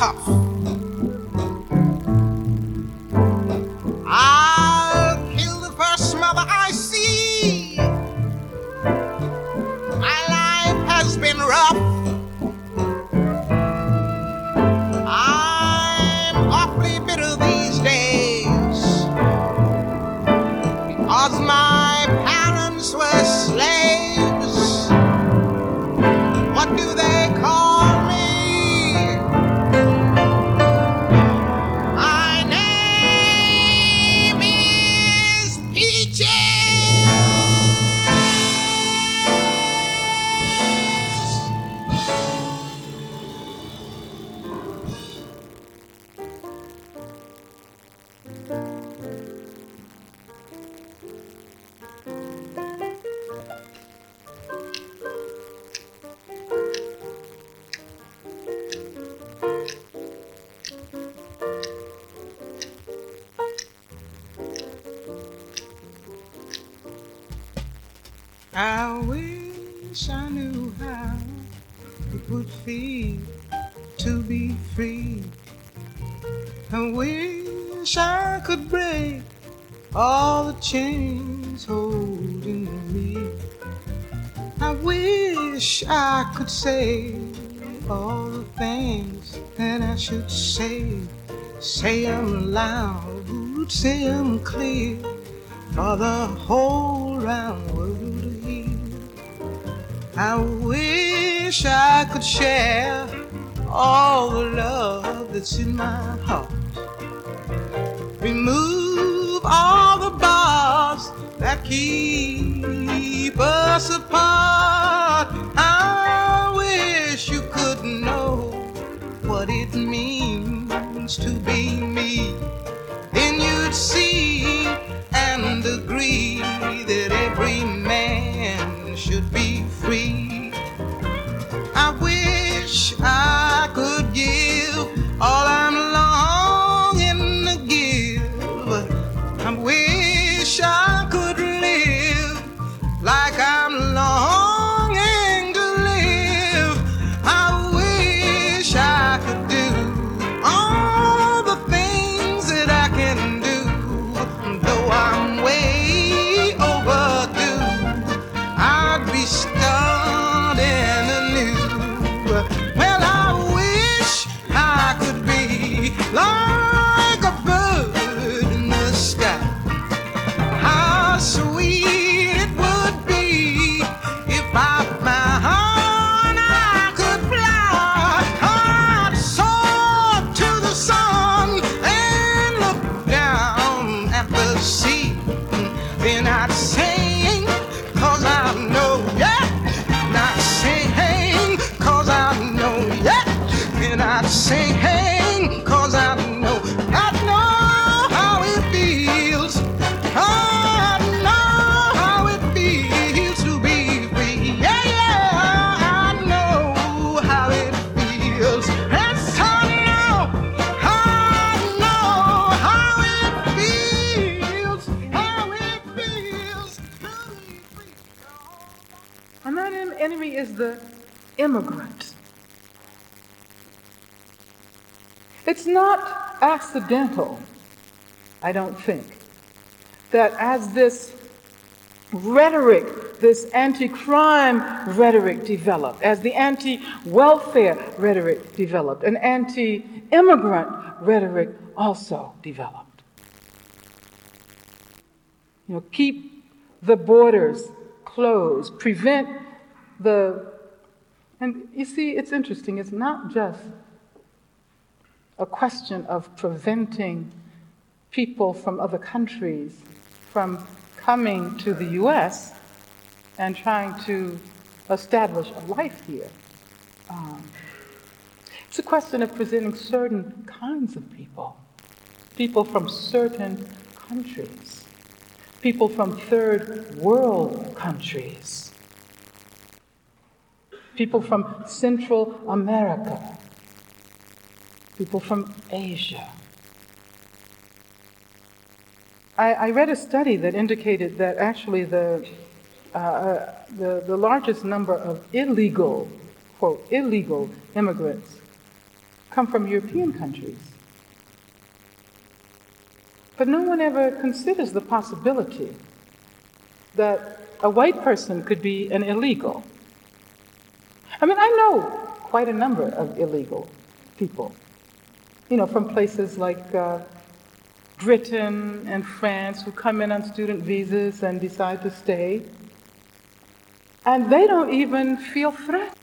tough. I'll kill the first mother I see. My life has been rough. I'm awfully bitter these days because my parents were slaves. What do they call me? My name is Peaches. I wish I knew how it would feel to be free. I wish I could break all the chains holding me. I wish I could say all the things that I should say. Say 'em loud, say 'em clear, for the whole round world to hear. I wish I could share all the love that's in my heart. Remove all the bars that keep us apart. I wish you could know what it means to be me. Then you'd see and agree that every man should be free. I wish I could give all I'm longing to give. I wish I could live like I'm longing to live. I wish I could do all the things that I can do, though I'm way overdue. I'd be starting anew. Well, I wish I could be like a bird in the sky. How sweet it would be if I found I could fly. I'd soar to the sun and look down at the sea. Then I'd sing, 'cause I know, yeah. Not sing, 'cause I know, yeah. Then I'd sing, 'cause I know how it feels. I know how it feels to be free. Yeah, yeah, I know how it feels. Yes, I know how it feels. How it feels to be free. And that enemy is the immigrant. It's not accidental, I don't think, that as this rhetoric, this anti-crime rhetoric developed, as the anti-welfare rhetoric developed, an anti-immigrant rhetoric also developed. You know, keep the borders closed, prevent and you see, it's interesting, it's not just a question of preventing people from other countries from coming to the U.S. and trying to establish a life here. It's a question of presenting certain kinds of people from certain countries, people from third world countries, people from Central America, people from Asia. I read a study that indicated that actually the largest number of illegal, quote, illegal immigrants come from European countries. But no one ever considers the possibility that a white person could be an illegal. I mean, I know quite a number of illegal people, from places like Britain and France who come in on student visas and decide to stay, and they don't even feel threatened.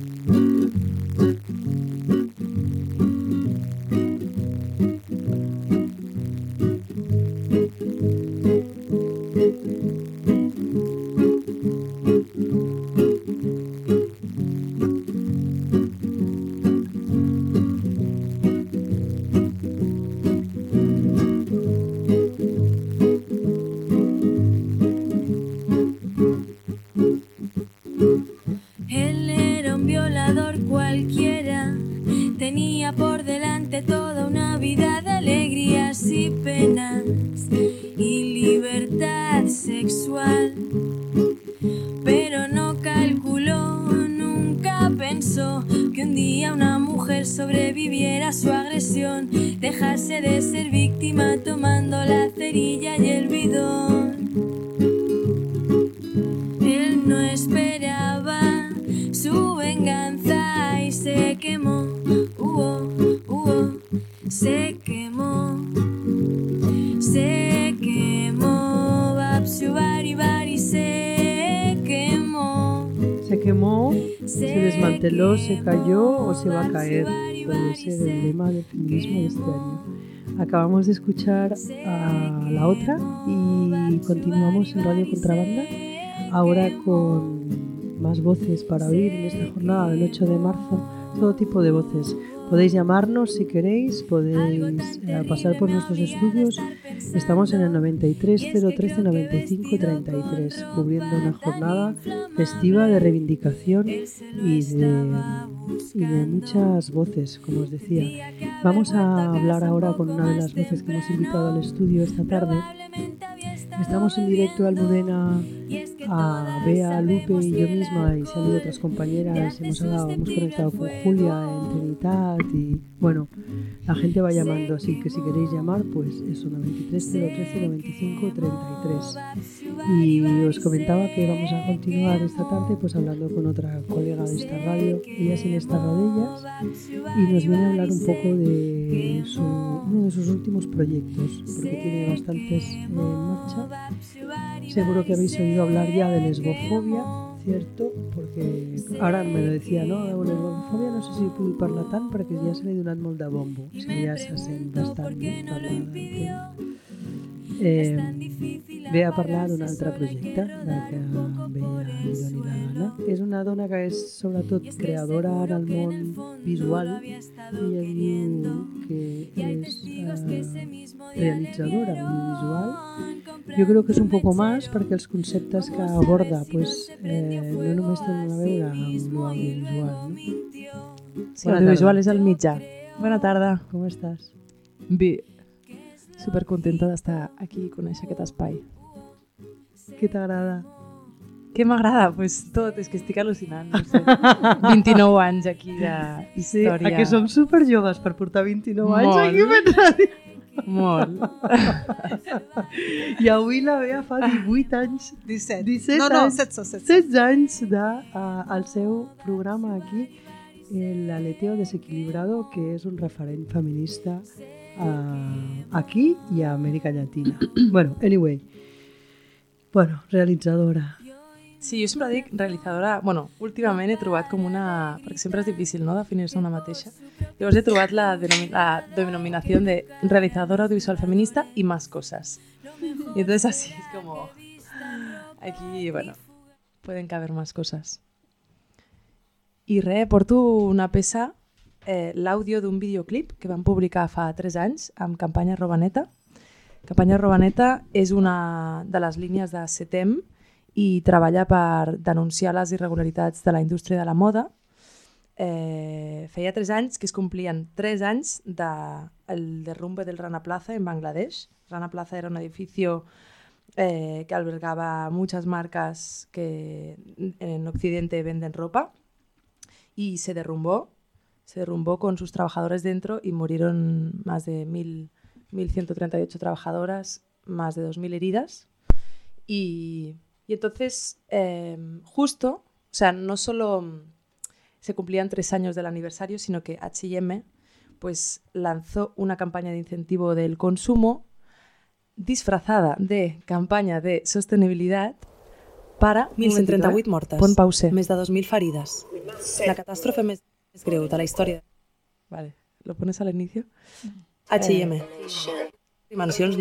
Sobreviviera a su agresión, dejarse de ser víctima tomando la cerilla y el bidón. Él no esperaba su venganza y se quemó, se quemó, se quemó, Babsu Bari Bari se quemó. Se quemó, se desmanteló, se cayó o se va a caer. Puede ser el lema del feminismo de este año. Acabamos de escuchar a la otra y continuamos en Radio Contrabanda, ahora con más voces para oír en esta jornada del 8 de marzo, todo tipo de voces. Podéis llamarnos si queréis, podéis pasar por nuestros estudios. Estamos en el 93 013 95 33, cubriendo una jornada festiva de reivindicación y de muchas voces, como os decía. Vamos a hablar ahora con una de las voces que hemos invitado al estudio esta tarde. Estamos en directo a Almudena, a Bea, Lupe y yo misma, y se han ido otras compañeras. Hemos conectado con Julia en Trinitat y bueno, la gente va llamando, así que si queréis llamar, pues eso, 93 013 95 33. Y os comentaba que vamos a continuar esta tarde pues hablando con otra colega de esta radio, ella sin estar rodillas, y nos viene a hablar un poco de uno de sus últimos proyectos, porque tiene bastantes en marcha. Seguro que habéis oído hablar ya de lesbofobia, ¿cierto? Porque ara me lo decía, no? La lesbofobia no sé si puc parlar tant perquè ja se li ha donat molt de bombo, o sigui, ja se sent bastant parlar del tema. Ve a parlar d'un altre projecte de que Bea li doni la gana. És una dona que és sobretot creadora en el món visual i ella diu que és realitzadora audiovisual. Jo crec que és un poco más perquè els conceptes que aborda pues, no només tenen a veure amb l'audiovisual. No? Sí, l'audiovisual és el mitjà. Bona tarda. Com estàs? Bé. Supercontenta d'estar aquí i conèixer aquest espai. Què t'agrada? Què m'agrada? Pues tot, és que estic al·lucinant. No sé. 29 anys aquí d'història. Sí, que som superjoves per portar 29 anys aquí fent ràdio. Molt. I avui la Bea fa 18 anys. 17 16 anys al seu programa aquí, l'Aleteo Desequilibrado, que és un referent feminista aquí i a Amèrica Llatina. Bueno, anyway. Bueno, realitzadora. Sí, jo sempre dic realitzadora... Bueno, últimament he trobat com una... Perquè sempre és difícil, no?, definir-se una mateixa. Llavors he trobat la denominació de realizadora audiovisual feminista y más cosas. Y entonces así es como... Aquí, bueno, pueden caber más cosas. I res, porto una peça... l'àudio d'un videoclip que vam publicar fa 3 anys amb Campanya Robaneta. Campanya Robaneta és una de les línies de CETEM i treballa per denunciar les irregularitats de la indústria de la moda. Feia 3 anys que es complien 3 anys del derrumbe del Rana Plaza en Bangladesh. Rana Plaza era un edificio que albergaba muchas marcas que en Occidente venden ropa y se derrumbó. se derrumbó con sus trabajadores dentro y murieron más de 1.138 trabajadoras, más de 2.000 heridas. Y entonces, justo, o sea, no solo se cumplían 3 años del aniversario, sino que H&M pues, lanzó una campaña de incentivo del consumo disfrazada de campanya de sostenibilitat para 1.138 mortes, pon pause. més de 2.000 ferides. La catàstrofe més greu de la història. Vale, ¿lo pones al inicio? H&M. Dimensions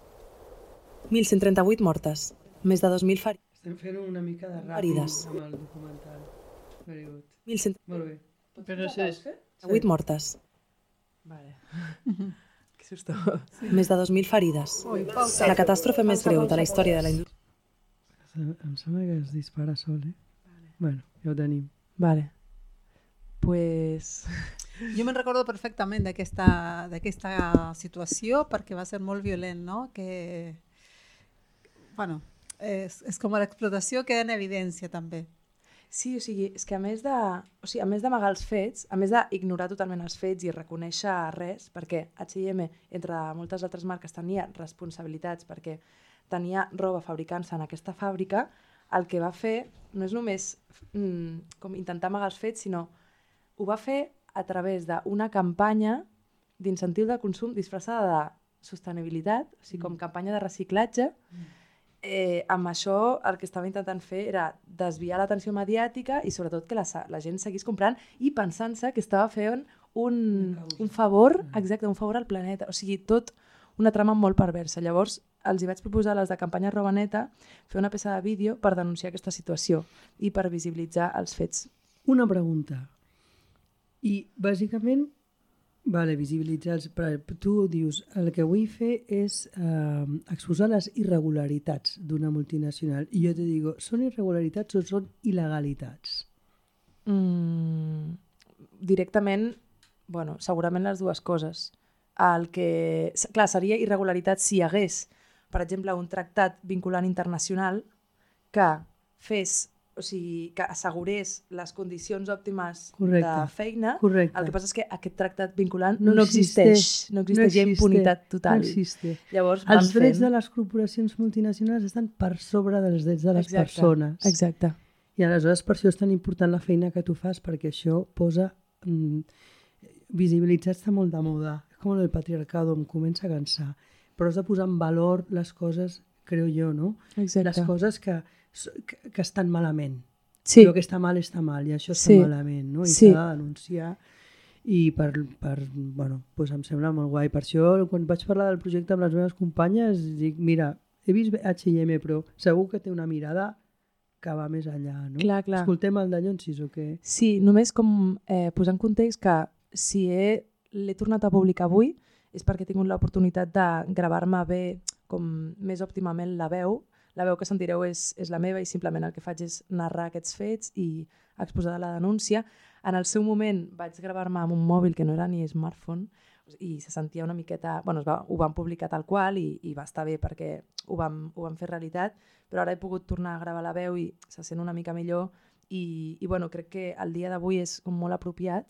1.138 mortes, més de 2.000 ferides. Estem fent una mica de ràpid Ferides. amb el documental. Very good. 1.138 Molt bé. Pero es, mortes, Vale. Qué susto. més de 2.000 ferides. La catàstrofe més greu de la història de la indústria. Em sembla que es dispara sol, eh? Bueno, ja ho tenim. Vale. Pues... Jo me'n recordo perfectament d'aquesta situació perquè va ser molt violent, no? Que, bueno, és com l'explotació queda en evidència també. Sí, o sigui, és que a més d'amagar els fets, a més d'ignorar totalment els fets i reconèixer res, perquè H&M, entre moltes altres marques, tenia responsabilitats perquè tenia roba fabricant-se en aquesta fàbrica, el que va fer no és només com intentar amagar els fets, sinó ho va fer a través d'una campanya d'incentiu de consum disfressada de sostenibilitat, o sigui, com campanya de reciclatge. Amb això el que estava intentant fer era desviar l'atenció mediàtica i sobretot que la gent seguís comprant i pensant-se que estava fent un favor, exacte, un favor al planeta. O sigui, tot una trama molt perversa. Llavors, els hi vaig proposar a les de campanya Roba Neta fer una peça de vídeo per denunciar aquesta situació i per visibilitzar els fets. Una pregunta. I, bàsicament, visibilitzar però tu dius, el que vull fer és exposar les irregularitats d'una multinacional. I jo te digo, ¿són irregularitats o són il·legalitats? Directament, bueno, segurament les dues coses. Clar, seria irregularitat si hi hagués, per exemple, un tractat vinculant internacional que fes, o sigui, que assegurés les condicions òptimes de feina. Correcte. El que passa és que aquest tractat vinculant no existeix. No existeix, hi ha impunitat total. No existe. Llavors, els drets de les corporacions multinacionals estan per sobre dels drets de les persones. Exacte. I aleshores per això és tan important la feina que tu fas, perquè això posa... visibilitzar està molt de moda. És com el patriarcado, em comença a cansar. Però has de posar en valor les coses, creo jo, no? Exacte. Les coses que estan malament. Sí. El que està mal, i això està malament, no? I s'ha de denunciar. I bueno, doncs em sembla molt guai. Per això, quan vaig parlar del projecte amb les meves companyes, dic, mira, he vist H&M, però segur que té una mirada que va més enllà, no? Clar. Escoltem el de Llonsis o què? Sí, només com posar en context que si l'he tornat a publicar avui és perquè he tingut l'oportunitat de gravar-me bé, com més òptimament la veu que sentireu és la meva i simplement el que faig és narrar aquests fets i exposar la denúncia. En el seu moment vaig gravar-me amb un mòbil que no era ni smartphone i se sentia una miqueta... Bueno, ho vam publicar tal qual i va estar bé perquè ho vam fer realitat, però ara he pogut tornar a gravar la veu i se sent una mica millor i bueno, crec que el dia d'avui és molt apropiat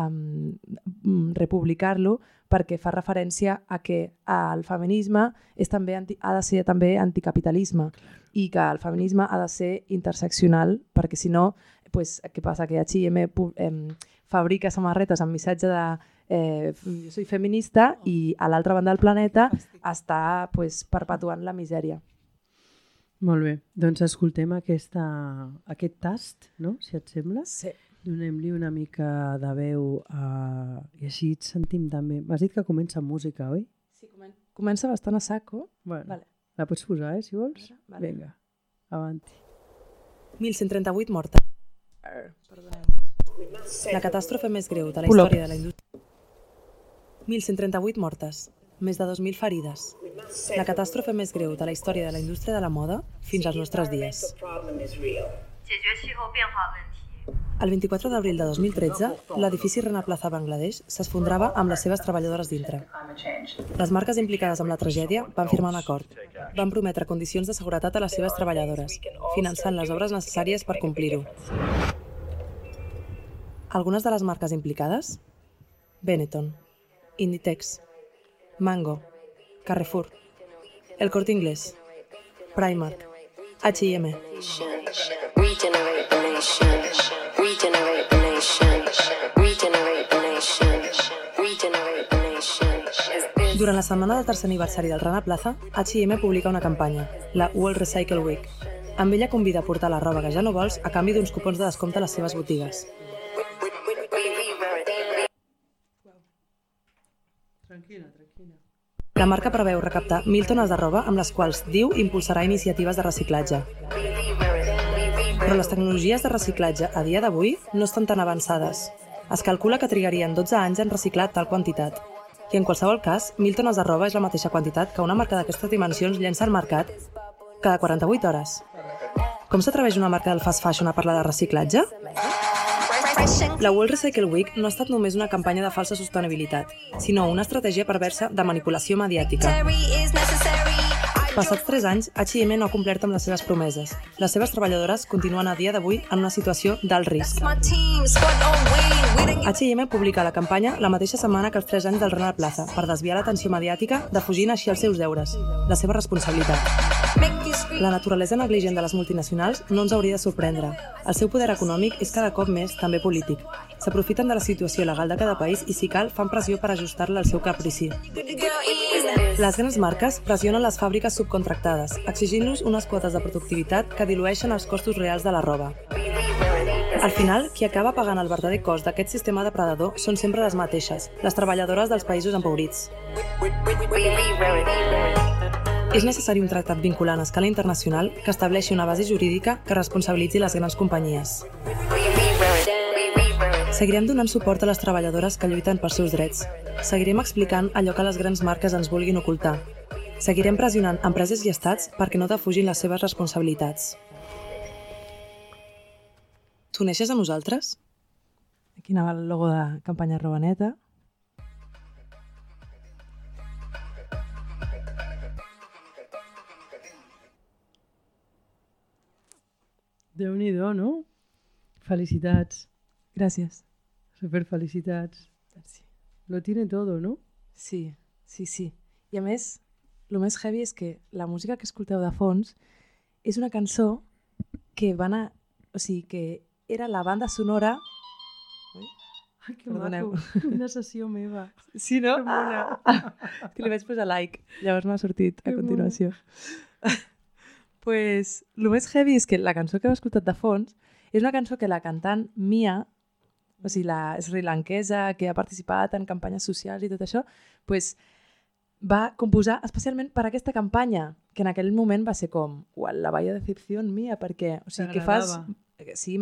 republicar-lo perquè fa referència a que el feminisme ha de ser també anticapitalisme i que el feminisme ha de ser interseccional perquè si no, pues, què passa? Que H&M fabrica samarretes amb missatge de jo soy feminista i a l'altra banda del planeta està pues, perpetuant la misèria. Molt bé, doncs escoltem aquest tast, no? Si et sembla. Sí. Donem-li una mica de veu i així et sentim també. M'has dit que comença amb música, oi? Sí, comença bastant a saco. Bueno, vale. La pots posar, si vols? Vale. Vinga, avanti. 1.138 mortes. Perdoneu. La catàstrofe més greu de la història de la indústria. 1.138 mortes, més de 2.000 ferides. La catàstrofe més greu de la història de la indústria de la moda fins als nostres dies. El 24 d'abril de 2013, l'edifici Rana Plaza Bangladesh s'esfondrava amb les seves treballadores dintre. Les marques implicades amb la tragèdia van firmar un acord. Van prometre condicions de seguretat a les seves treballadores, finançant les obres necessàries per complir-ho. Algunes de les marques implicades: Benetton, Inditex, Mango, Carrefour, El Corte Inglés, Primark, H&M. Regenerate the nation. Regenerate the nation. Regenerate the nation. Regenerate the nation. Durant la setmana del tercer aniversari del Rana Plaza, H&M publica una campanya, la World Recycle Week. Amb ella convida a portar la roba que ja no vols a canvi d'uns cupons de descompte a les seves botigues. Tranquil·la, tranquil·la. La marca preveu recaptar 1.000 tones de roba amb les quals, diu, impulsarà iniciatives de reciclatge. Però les tecnologies de reciclatge a dia d'avui no estan tan avançades. Es calcula que trigarien 12 anys en reciclar tal quantitat. I en qualsevol cas, 1.000 tones de roba és la mateixa quantitat que una marca d'aquestes dimensions llença al mercat cada 48 hores. Com s'atreveix una marca del fast fashion a parlar de reciclatge? La World Recycle Week no ha estat només una campanya de falsa sostenibilitat, sinó una estratègia perversa de manipulació mediàtica. Passats 3 anys, H&M no ha complert amb les seves promeses. Les seves treballadores continuen a dia d'avui en una situació d'alt risc. H&M publica la campanya la mateixa setmana que els 3 anys del Rana Plaza per desviar l'atenció mediàtica, defugint així els seus deures, la seva responsabilitat. La naturalesa negligent de les multinacionals no ens hauria de sorprendre. El seu poder econòmic és cada cop més també polític. S'aprofiten de la situació legal de cada país i, si cal, fan pressió per ajustar-la al seu caprici. Les grans marques pressionen les fàbriques subcontractades, exigint-los unes quotes de productivitat que dilueixen els costos reals de la roba. Al final, qui acaba pagant el verdader cost d'aquest sistema depredador són sempre les mateixes, les treballadores dels països empobrits. És necessari un tractat vinculant a escala internacional que estableixi una base jurídica que responsabilitzi les grans companyies. Seguirem donant suport a les treballadores que lluiten pels seus drets. Seguirem explicant allò que les grans marques ens vulguin ocultar. Seguirem pressionant empreses i estats perquè no defugin les seves responsabilitats. T'uneixes a nosaltres? Aquí anava el logo de campanya Robaneta. Déu-n'hi-do, no? Felicitats. Gràcies. Superfelicitats. Merci. Lo tiene todo, no? Sí, sí, sí. I a més, el més heavy és que la música que escolteu de fons és una cançó que van a... O sigui, que era la banda sonora... Ai, que Perdoneu. maco. Una sessió meva. Sí, no? Que mona. Que li vaig posar like. Llavors m'ha sortit a Que continuació. Pues, el més heavy és que la cançó que heu escoltat de fons és una cançó que la cantant Mia, o sigui, la srilankesa que ha participat en campanyes socials i tot això, pues, va composar especialment per aquesta campanya, que en aquell moment va ser com, la vaya decepció mia, perquè, o sigui, que fas... Sí,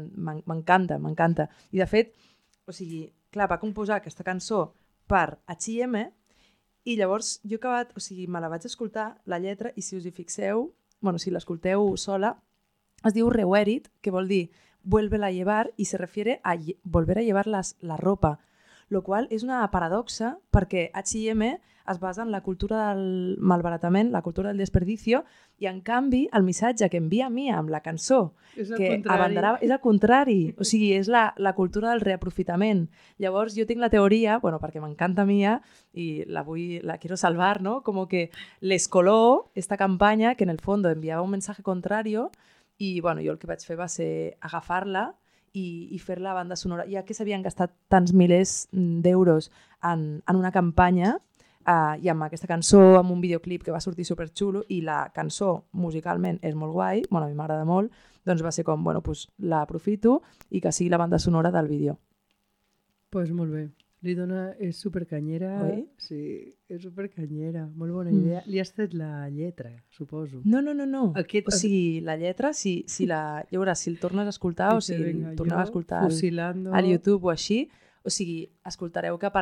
m'encanta. I de fet, o sigui, clar, va composar aquesta cançó per H&M i llavors jo he acabat, o sigui, me la vaig escoltar, la lletra, i si us hi fixeu, bueno, si l'escolteu sola, es diu Rewear It, que vol dir vuélvela a llevar, i se refiere a volver a llevar la ropa, lo qual és una paradoxa perquè H&M es basa en la cultura del malbaratament, la cultura del desperdicio, i en canvi el missatge que envia Mia amb la cançó És el que contrari. abanderava és el contrari, o sigui, és la cultura del reaprofitament. Llavors jo tinc la teoria, bueno, perquè m'encanta Mia i la quiero salvar, ¿no? Como que les coló esta campanya que en el fondo enviava un mensaje contrario i bueno, jo el que vaig fer va ser agafar-la i fer la banda sonora, ja que s'havien gastat tants milers d'euros en una campanya i amb aquesta cançó, amb un videoclip que va sortir superxulo i la cançó musicalment és molt guai, bueno, a mi m'agrada molt, doncs va ser com, bueno, pues l'aprofito i que sigui la banda sonora del vídeo. Pues molt bé. Li dona... És supercanyera. Oi? Sí, és supercanyera. Molt bona idea. Li has tret la lletra, suposo. No. Aquest- O sigui, la lletra, si la... Ja veuràs, si el tornes a escoltar o si el torneu a escoltar al YouTube o així, o sigui, escoltareu que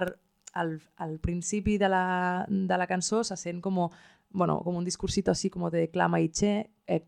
al principi de la cançó se sent com un discursito así como de clama y che,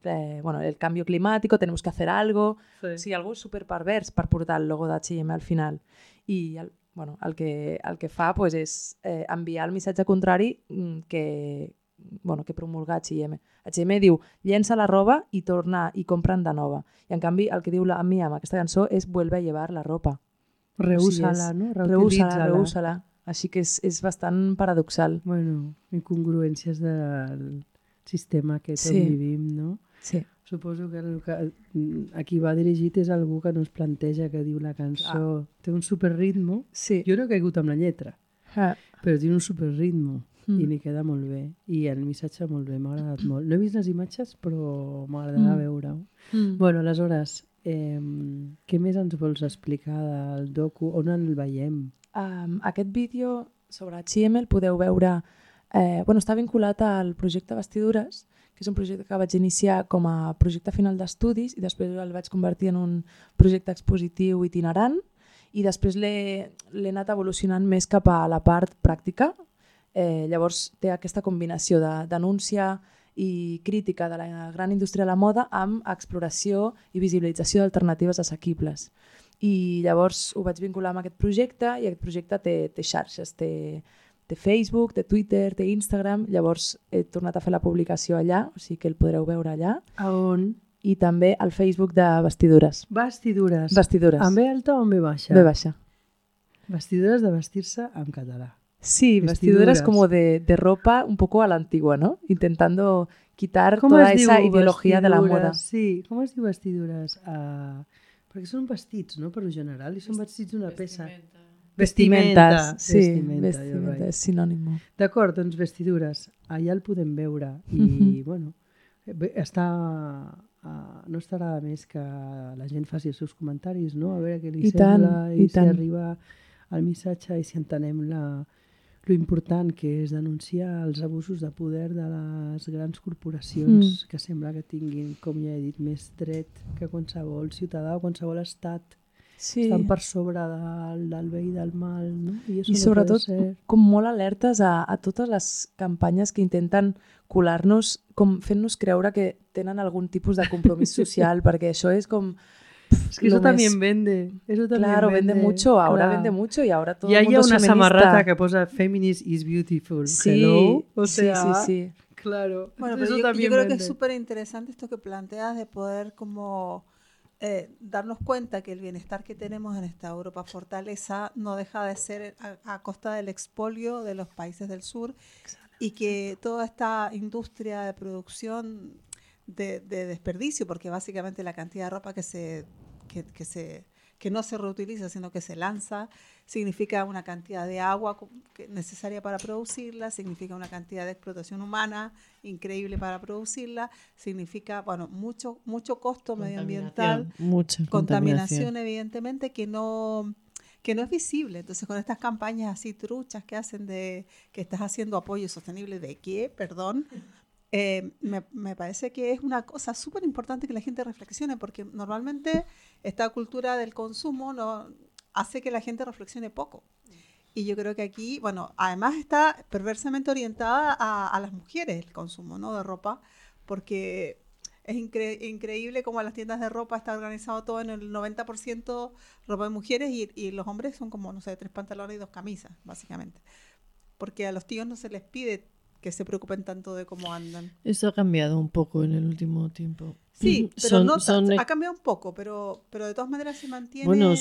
el cambio climático, tenemos que hacer algo, Sí. o sigui, algo super pervers per portar el logo d'H&M al final. I el que fa pues, és enviar el missatge contrari que promulga H&M. H&M diu, llença la roba i torna i compren de nova. I en canvi el que diu la Mia amb aquesta cançó és vuelve a llevar la ropa. Rehúsa-la, no? Rehúsa-la, Reutilitza-la. rehúsa-la. Així que és bastant paradoxal. Bueno, incongruències del sistema que tot Sí. vivim, no? Sí. Suposo que a qui va dirigit és algú que no es planteja, que diu la cançó té un superritmo. Sí. Jo no he caigut amb la lletra, Ah. però té un superritmo i li queda molt bé. I el missatge molt bé, m'ha agradat molt. No he vist les imatges, però m'agradarà veure-ho. Bueno, aleshores, què més ens vols explicar del docu? On el veiem? Aquest vídeo sobre H&M el podeu veure... està vinculat al projecte Vestidures, que és un projecte que vaig iniciar com a projecte final d'estudis i després el vaig convertir en un projecte expositiu itinerant i després l'he anat evolucionant més cap a la part pràctica. Llavors té aquesta combinació de denúncia i crítica de la gran indústria de la moda amb exploració i visibilització d'alternatives assequibles. I llavors ho vaig vincular amb aquest projecte i aquest projecte té xarxes, té Facebook, té Twitter, té Instagram, llavors he tornat a fer la publicació allà, o sigui que el podreu veure allà. A on? I també al Facebook de Vestidures. Vestidures. Vestidures. Amb B alta o amb B baixa? B baixa. Vestidures de vestir-se en català. Sí, vestiduras como de ropa un poco a la antigua, ¿no? Intentando quitar toda esa ideología de la moda. Sí, com es diu vestidures? Perquè són vestits, no?, per lo general, i són vestits d'una peça. Vestimenta. Sí, vestimenta, és sinònim. D'acord, doncs vestidures. Allà el podem veure i, bueno, no estarà de més que la gent faci els seus comentaris, no? A veure què li sembla i si arriba el missatge i si entenem lo important que és denunciar els abusos de poder de les grans corporacions que sembla que tinguin, com ja he dit, més dret que qualsevol ciutadà o qualsevol estat. Sí. Estan per sobre del bé i del mal, no? I sobretot com molt alertes a totes les campanyes que intenten colar-nos, com fent-nos creure que tenen algun tipus de compromís social, perquè això és com... Es que eso también vende. Eso también claro, vende mucho, ahora vende mucho y ahora todo el mundo es feminista. Y hay una samarrata que posa Feminist is beautiful. Sí, hello. O sea, sí. Claro. Bueno, pero yo creo que es súper interesante esto que planteas de poder como darnos cuenta que el bienestar que tenemos en esta Europa fortaleza no deja de ser a costa del expolio de los países del sur. Exacto. Y que toda esta industria de producción de desperdicio, porque básicamente la cantidad de ropa que no se reutiliza, sino que se lanza, significa una cantidad de agua necesaria para producirla, significa una cantidad de explotación humana increíble para producirla, significa, bueno, mucho costo medioambiental, mucha contaminación evidentemente que no es visible. Entonces, con estas campañas así truchas que hacen que estás haciendo apoyo sostenible ¿de qué? Perdón. Me parece que es una cosa súper importante que la gente reflexione, porque normalmente esta cultura del consumo hace que la gente reflexione poco. Y yo creo que aquí, bueno, además está perversamente orientada a las mujeres el consumo, ¿no?, de ropa, porque es increíble cómo las tiendas de ropa está organizado todo en el 90% ropa de mujeres y los hombres son como, no sé, 3 pantalones y 2 camisas, básicamente. Porque a los tíos no se les pide que se preocupen tanto de cómo andan. Eso ha cambiado un poco en el último tiempo. Sí, pero ha cambiado un poco, pero de todas maneras se mantiene... Bueno,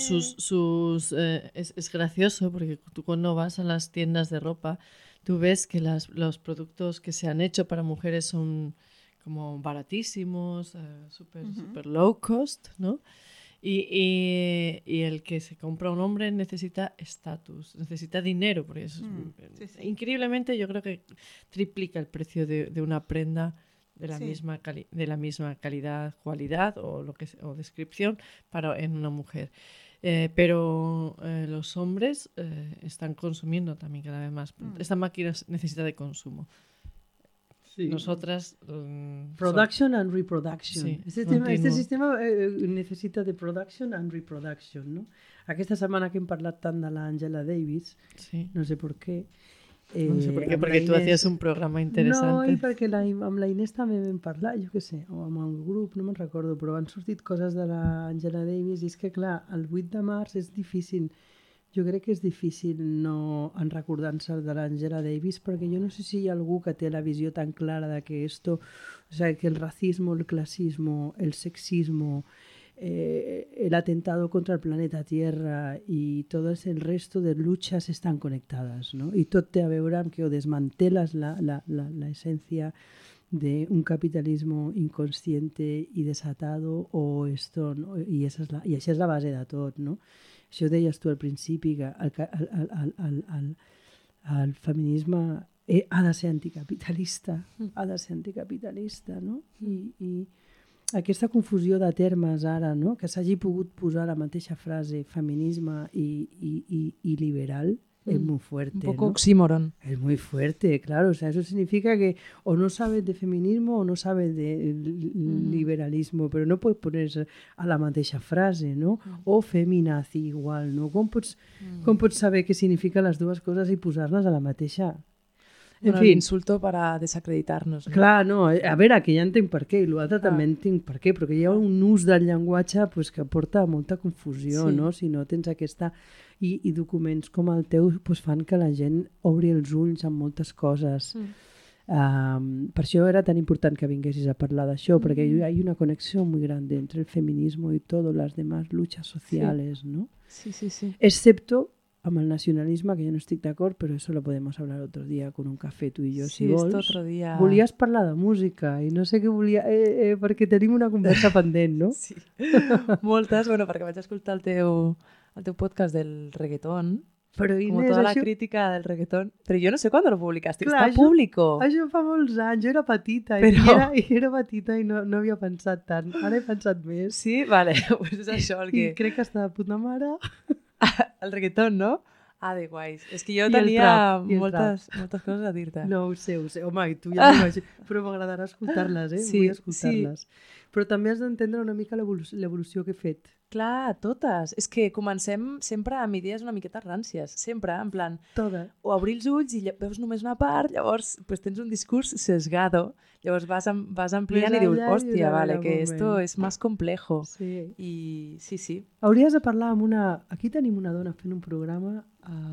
es gracioso porque tú cuando vas a las tiendas de ropa, tú ves que los productos que se han hecho para mujeres son como baratísimos, super low cost, ¿no? Y el que se compra un hombre necesita estatus, necesita dinero, porque eso increíblemente yo creo que triplica el precio de una prenda de la misma calidad, cualidad o descripción en una mujer. Pero los hombres están consumiendo también cada vez más. Esta máquina necesita de consumo. Sí. Nosotras... production and reproduction. Sí, este sistema necessita de production and reproduction, no? Aquesta setmana que hem parlat tant de l'Angela Davis, no sé per què. No sé per què, perquè tu hacías un programa interessant. No, i perquè amb la Inés també vam parlar, jo què sé, o amb el grup, no me'n recordo, però han sortit coses de l'Angela Davis i és que, clar, el 8 de març és difícil. Jo crec que és difícil no en recordar-se de l'Angela Davis perquè jo no sé si hi ha algú que té la visió tan clara de que que el racismo, el clasismo, el sexismo, el atentado contra el planeta Tierra i tot el resto de luchas estan connectades, no? I tot té a veure amb que o desmanteles l'essència d'un capitalisme inconsciente i desatado o esto, no? I això és la base de tot, no? Això deies tu al principi, que el feminisme ha de ser anticapitalista, no? I aquesta confusió de termes ara, no? Que s'hagi pogut posar la mateixa frase feminisme i liberal es muy fuerte. Un poco ¿no? oxímoron. Es muy fuerte, claro. O sea, eso significa que o no sabes de feminismo o no sabes de liberalismo, pero no puedes ponerse a la mateixa frase, no? O feminazi igual, no? Com pots saber què signifiquen les dues coses i posar-les a la mateixa? En Bueno, fi, l'insulto para desacreditar-nos. No? clar, no, a veure, que ja entenc per què, i l'altre també entenc per què, perquè hi ha un ús del llenguatge pues, que porta molta confusió, Sí. no? Si no tens aquesta... I documents com el teu pues, fan que la gent obri els ulls amb moltes coses. Per això era tan important que vinguessis a parlar d'això, perquè hi ha una connexió muy grande entre el feminismo y todas las demás luchas sociales, ¿no? Sí, sí, sí. Excepto amb el nacionalisme, que jo no estic d'acord, però eso lo podemos hablar otro día con un café tu i jo, Sí, si vols. esto otro día. Volies parlar de música i no sé què volia... perquè tenim una conversa pendent, no? Sí. Moltes, bueno, perquè vaig escoltar el teu podcast del reggaetón, Però como Inés, toda la això, crítica del reggaetón. Pero yo no sé cuándo lo publicaste, Clar, está público. això fa molts anys, jo era petita Però- i era petita i no havia pensat tant. Ara he pensat més. Sí, vale, pues és això el I que... crec que està de puta mare. El reggaetón, no? Ah, de guais. És que jo I el tenia trap, i el moltes coses a dir-te. No, ho sé. Home, i tu ja m'imagino. Però m'agradarà escoltar-les, Sí, Vull escoltar-les. Però també has d'entendre una mica l'evolució que he fet. Clar, totes. És que comencem sempre amb idees una miqueta ràncies. Sempre, en plan, Totes. o obrir els ulls i veus només una part, llavors pues, tens un discurs sesgado. Llavors vas ampliant Més i dius, allà i hòstia, de vale, veure que un esto moment. es más complejo. Sí. I sí, sí. Hauries de parlar amb una... Aquí tenim una dona fent un programa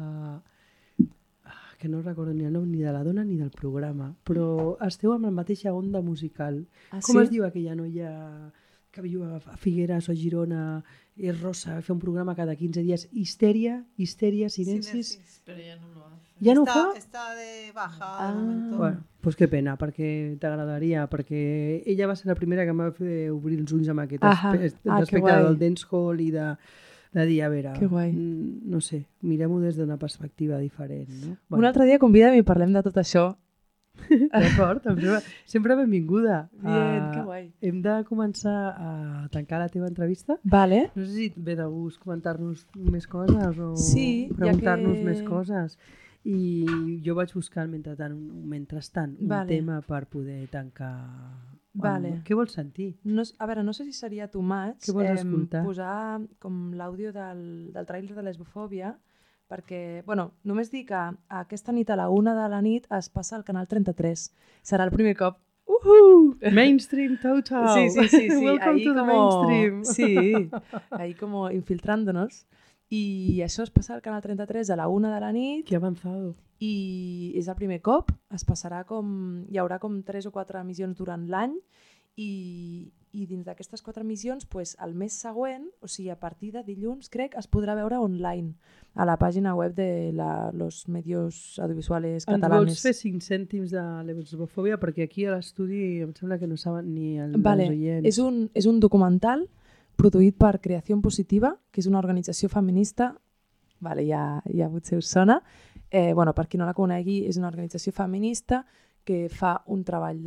que no recordo ni el nom ni de la dona ni del programa, però esteu amb la mateixa onda musical. Ah, Com sí? es diu aquella noia que viu a Figueres o a Girona, és rosa, fa un programa cada 15 dies, Histeria, Silencis... Pero ya no lo hace. Ja no ho fa? Está de baja de momento. Bueno, pues que pena, perquè t'agradaria, perquè ella va ser la primera que em va fer obrir els ulls amb aquest Ahà. aspecte, Ah, que respecte guai. del dancehall i de dir, a veure, Que guai. no sé, mirem-ho des d'una perspectiva diferent, no? Un altre dia convida'm i parlem de tot això. D'acord, sempre benvinguda. Bien, que guai. Hem de començar a tancar la teva entrevista. Vale. No sé si et ve de gust comentar-nos més coses o Sí, ja preguntar-nos que- més coses. I jo vaig buscar mentrestant un Vale. tema per poder tancar. Vale. Què vols sentir? No, a veure, no sé si seria too much Què vols escoltar? posar com l'àudio del tràiler de lesbofòbia, perquè, bueno, només dir que aquesta nit a la 1 de la nit es passa al canal 33. Serà el primer cop. Mainstream total. Sí. Welcome ahí to the como, mainstream. Sí, ahí como infiltrándonos. I això es passa al canal 33 a la 1 de la nit. Que avançado. I és el primer cop, es passarà hi haurà com 3 o 4 emissions durant l'any i dins d'aquestes 4 emissions pues, el mes següent, o sigui a partir de dilluns crec, es podrà veure online a la pàgina web de los medios audiovisuales Ens vols catalanes. fer 5 cèntims de lesbofòbia? Perquè aquí a l'estudi em sembla que no saben ni els Vale, oients. és un documental produït per Creació Positiva, que és una organització feminista, vale, ja potser us sona. Bueno, per qui no la conegui, és una organització feminista que fa un treball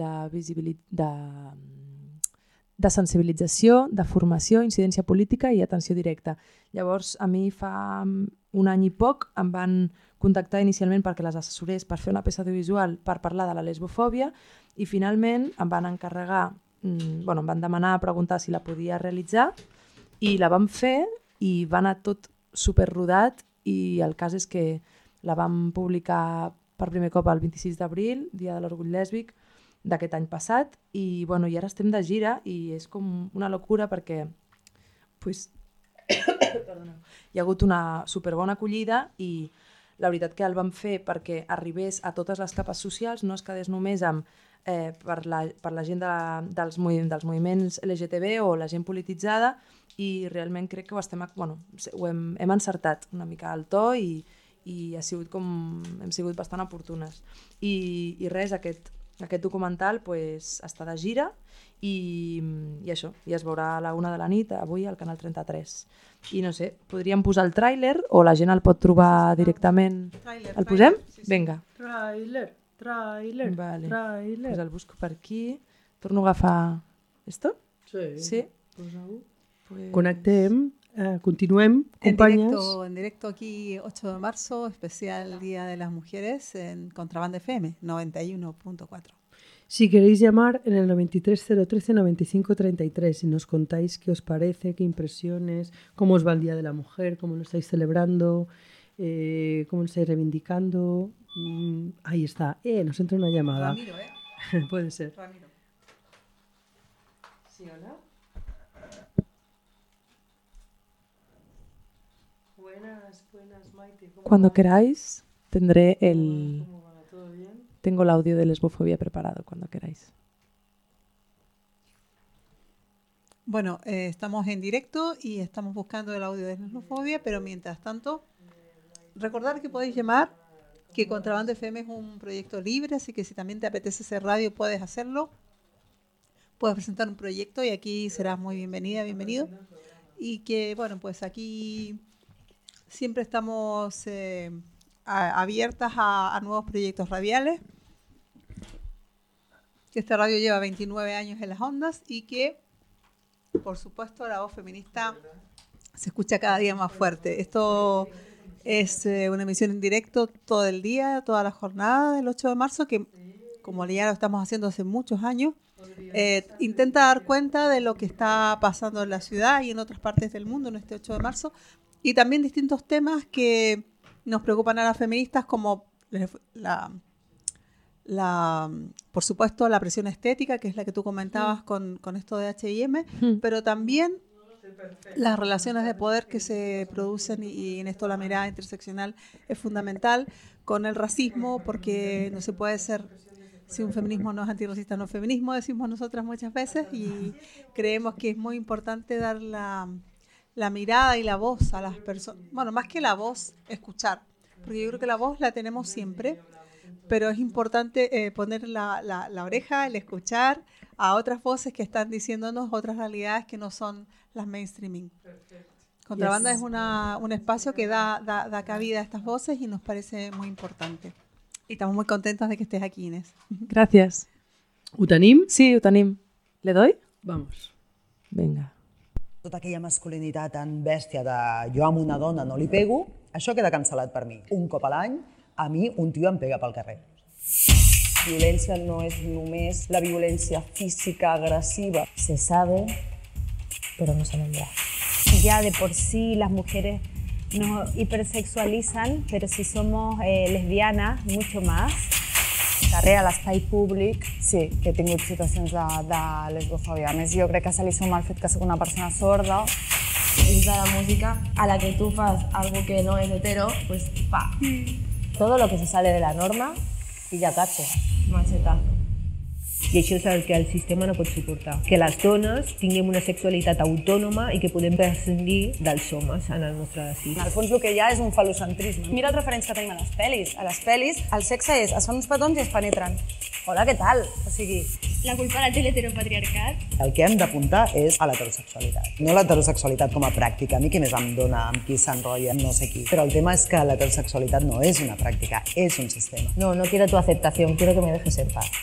de sensibilització, de formació, incidència política i atenció directa. Llavors, a mi fa un any i poc em van contactar inicialment perquè les assessorés per fer una peça audiovisual per parlar de la lesbofòbia i finalment em van encarregar, em van demanar, preguntar si la podia realitzar i la vam fer i va anar tot superrodat i el cas és que la vam publicar per primer cop el 26 d'abril, Dia de l'Orgull Lèsbic, d'aquest any passat i ara estem de gira i és com una locura perquè hi ha hagut una superbona acollida i la veritat que el vam fer perquè arribés a totes les capes socials, no es quedés només amb per la gent dels moviments LGTB o la gent polititzada, i realment crec que hem encertat una mica el to i hem sigut bastant oportunes. I res, aquest documental està de gira i això, i es veurà a la 1 de la nit avui al Canal 33. I no sé, podríem posar el tràiler o la gent el pot trobar directament? El posem? Vinga. Tràiler. Vale. Pues el busco per aquí. Torno a agafar... Esto? Sí. Pues... Connectem, continuem, companyes. En directo aquí, 8 de marzo, especial Día de las Mujeres en Contrabanda FM 91.4. Si queréis llamar en el 93-013-95-33 y nos contáis qué os parece, qué impresiones, cómo os va el Día de la Mujer, cómo lo estáis celebrando, cómo lo estáis reivindicando. Ahí está. Nos entra una llamada. Ramiro, Puede ser. Ramiro. Sí, hola. Buenas, Maite. Cuando queráis, tendré ¿Cómo va? ¿Todo bien? Tengo el audio de lesbofobia preparado, cuando queráis. Bueno, estamos en directo y estamos buscando el audio de lesbofobia, pero mientras tanto, recordar que podéis llamar, que Contrabanda FM es un proyecto libre, así que si también te apetece hacer radio, puedes hacerlo. Puedes presentar un proyecto y aquí serás muy bienvenida, bienvenido. Y que, bueno, pues aquí siempre estamos abiertas a nuevos proyectos radiales. Esta radio lleva 29 años en las ondas y que, por supuesto, la voz feminista se escucha cada día más fuerte. Esto es una emisión en directo todo el día, toda la jornada del 8 de marzo, que como ya lo estamos haciendo hace muchos años, intenta dar cuenta de lo que está pasando en la ciudad y en otras partes del mundo en este 8 de marzo, y también distintos temas que nos preocupan a las feministas, como por supuesto, la presión estética, que es la que tú comentabas con esto de H&M, pero también las relaciones de poder que se producen, y en esto la mirada interseccional es fundamental, con el racismo, porque no se puede ser, si un feminismo no es antirracista, no es feminismo, decimos nosotras muchas veces, y creemos que es muy importante dar la mirada y la voz a las personas. Bueno, más que la voz, escuchar, porque yo creo que la voz la tenemos siempre, pero es importante poner la oreja, el escuchar a otras voces que están diciéndonos otras realidades que no son las mainstreaming. Contrabanda es un espacio que da cabida a estas voces y nos parece muy importante. Y estamos muy contentos de que estés aquí, Inés. Gracias. ¿Utanim? Sí, Utanim. ¿Le doy? Vamos. Venga. Tota aquella masculinitat tan bèstia de jo amb una dona no li pego, això queda cancel·lat per mi. Un cop a l'any, a mi un tio em pega pel carrer. Violencia no es només la violencia física agresiva. Se sabe, pero no se nombra. Ya de por sí las mujeres nos hipersexualizan, pero si somos lesbianes, mucho más. Carrer, a l'espai públic, sí, que he tingut situacions de lesbofòbia. A més, jo crec que se li suma el fet que soc una persona sorda. Dins de la música, a la que tú fas algo que no es hetero, pues pa. Todo lo que se sale de la norma, pilla cacho. Macheta. I això és el que el sistema no pot suportar. Que les dones tinguem una sexualitat autònoma i que podem prescindir dels homes en el nostre desig. En el fons el que hi ha és un falocentrisme. Mira els referents que tenim a les pel·lis. A les pel·lis el sexe és, es fan uns petons i es penetren. Hola, què tal? O sigui... La culpa la té l'heteropatriarcat. El que hem d'apuntar és a l'heterosexualitat. No l'heterosexualitat com a pràctica. A mi què més em dona amb qui s'enrotlla, no sé qui. Però el tema és que l'heterosexualitat no és una pràctica, és un sistema. No quiero tu aceptación, quiero que me dejes en paz.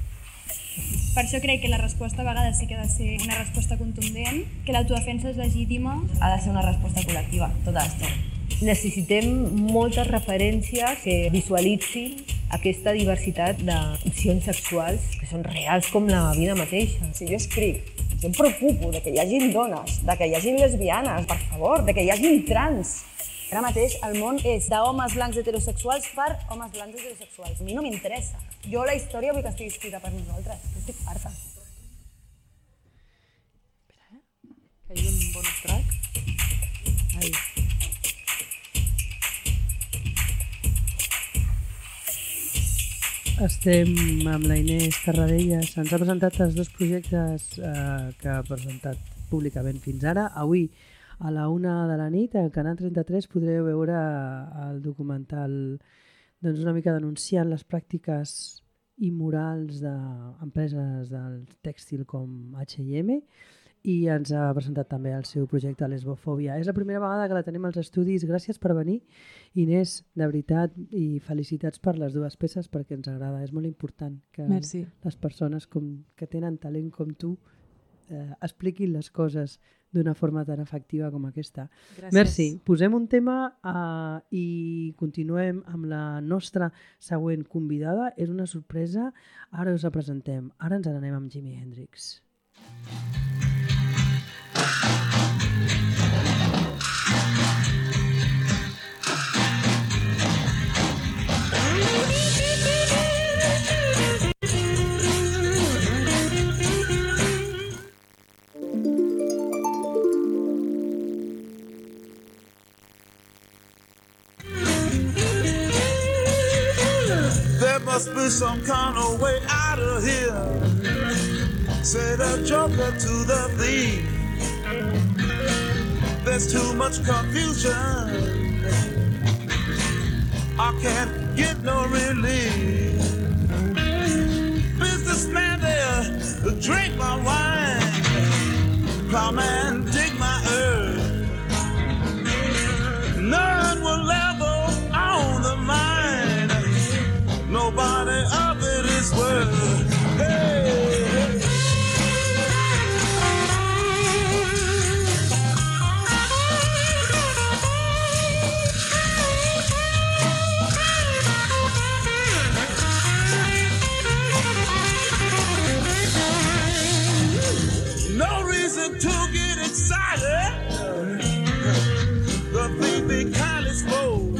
Per això crec que la resposta a vegades sí que ha de ser una resposta contundent, que l'autodefensa és legítima. Ha de ser una resposta col·lectiva, tot l'estona. Necessitem moltes referències que visualitzin aquesta diversitat d'opcions sexuals que són reals com la vida mateixa. Si jo escric, jo em preocupo de que hi hagin dones, de que hi hagin lesbianes, per favor, de que hi hagin trans. Ara mateix el món és d'homes blancs heterosexuals per homes blancs heterosexuals. A mi no m'interessa. Jo la història vull que estigui escrita per nosaltres. Jo estic farta. Espera, que hay un bonus track. Ahí. Estem amb la Inés Tarradellas. Ens ha presentat els dos projectes que ha presentat públicament fins ara. Avui, a la 1 de la nit, al Canal 33, podreu veure el documental una mica denunciant les pràctiques immorals d'empreses del tèxtil com H&M, i ens ha presentat també el seu projecte Lesbofòbia. És la primera vegada que la tenim als estudis. Gràcies per venir, Inés, de veritat, i felicitats per les dues peces perquè ens agrada. És molt important que Merci. Les persones que tenen talent com tu expliquin les coses d'una forma tan efectiva com aquesta. Gràcies. Merci. Posem un tema i continuem amb la nostra següent convidada. És una sorpresa. Ara us la presentem. Ara ens n'anem amb Jimi Hendrix. There must be some kind of way out of here, said a joker to the thief. There's too much confusion, I can't get no relief. Businessman there, drink my wine, plowman dig my earth. None will level on the mine, nobody of it is worth. Hey. No reason to get excited, the thing be kind of spoke.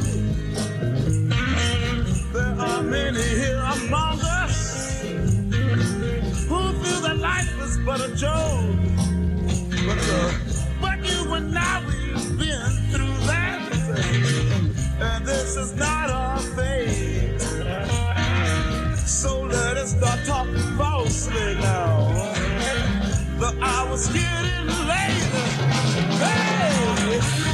There are many here among us who feel that life is but a joke. But you and I, we've been through that, and this is not our fate. So let us start talking falsely now. The hour's getting late. Hey!